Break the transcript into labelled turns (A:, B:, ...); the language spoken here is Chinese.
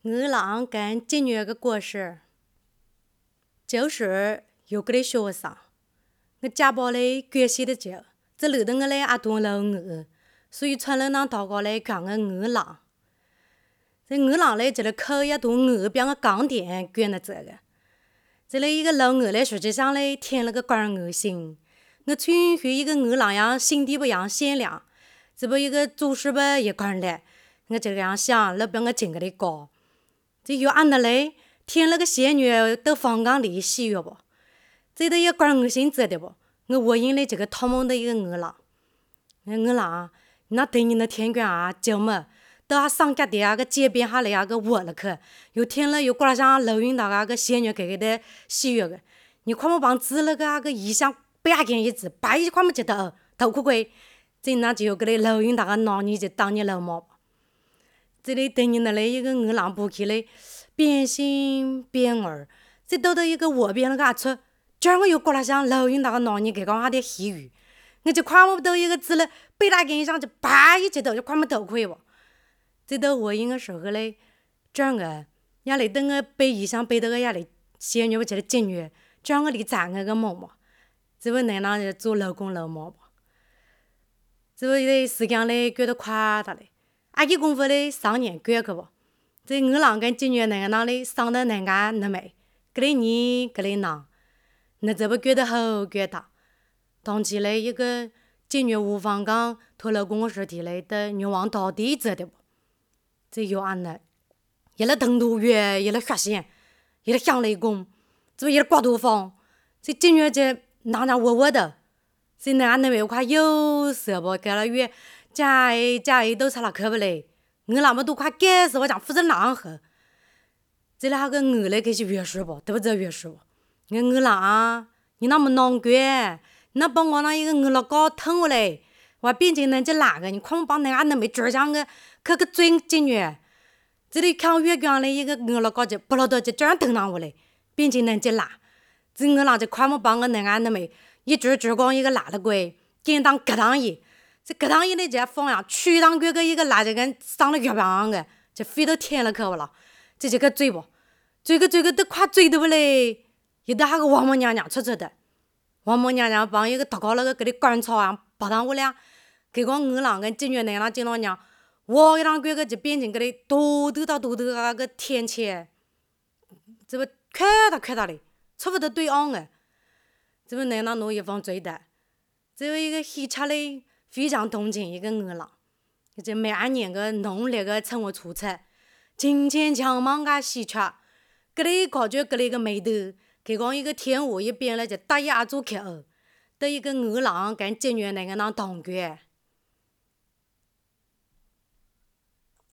A: 鹅郎跟金鱼个故事。就是有个的学生，我家宝嘞关系的久，这楼的我嘞也多了鹅，所以村里人祷告嘞讲个鹅郎。这鹅郎嘞这里口也多鹅边个钢钿卷的这个。这里一个老鹅嘞，实际上嘞添了个干鹅心。我允许一个鹅郎样心地不样善良，这不一个做事吧也干嘞。我这个样想，那边我进个的高。这有俺的嘞，添了个仙女到房间里喜悦不？这都也干鹅心做的不？我我应了这个他们的一个鹅郎。鹅郎，那对你的天官啊，就么？到上家的个街边下来个窝了去，又添了又过来上楼云那个仙女给的喜悦个。你看我帮指了个异乡白件一只，白一块么记得头盔盔，这那就有个嘞楼云那个男女就当你老毛。这里对你那里一个鹅郎不去嘞，变心变儿，这到一个窝边那个出，今儿我又过来上楼云那个男女给讲下的喜语，我就看我到一个字了，白大件上就白一记头就看么头盔不。这到我应个时候嘞，这样个，伢来等我背衣裳背到个伢来，仙女我觉得正月，这样我里攒个毛毛，这不奶奶就做老公老妈不，这不嘞时间嘞过得快的嘞，阿几功夫嘞3年过去不，这鹅郎跟正月那个那嘞生的那个那没，个嘞你个嘞囊，那这不过得好过的，当起来一个正月无房刚拖老公个尸体嘞的女王到底做的不。这有俺呢，一了疼痛月，一了血线，一了响雷公，这一了刮头风，这正月这哪窝窝的，这那俺那边快有色不？给了月，家都出了去不嘞？我那么都快干死我讲负责哪喝？这那个鹅嘞给是月事不？对不对月事不？鹅郎，你那么难过，那帮我那一个鹅老高疼我嘞。我变成人家哪个？你看我帮那俺那没追上个，可个最正月，这里看月光嘞一个鹅老高就不老多就这样等上我嘞，变成人家哪？这鹅郎就看我帮我那俺那没一追光一个哪了鬼，简单格当一，这格当一的这放呀，去当个一个哪就跟上了月光个，就飞到天了去了，这就个追不，追个都快追的不嘞？有的还个王母娘娘出的，王母娘娘帮一个祷告那个给你干草啊，把他我俩。给个鹅郎跟正月那样见到娘，我一让个就变成个嘞多头那个天气，这不看到嘞，差不多对岸个，这不那样弄一方追的，这有一个喜茶嘞非常同情一个鹅郎，这每2年个农历个趁我出差，金钱强忙个喜茶，个嘞搞就个嘞个眉头，给讲一个天鹅一边了就大牙做口，得一个鹅郎跟正月那个当当官。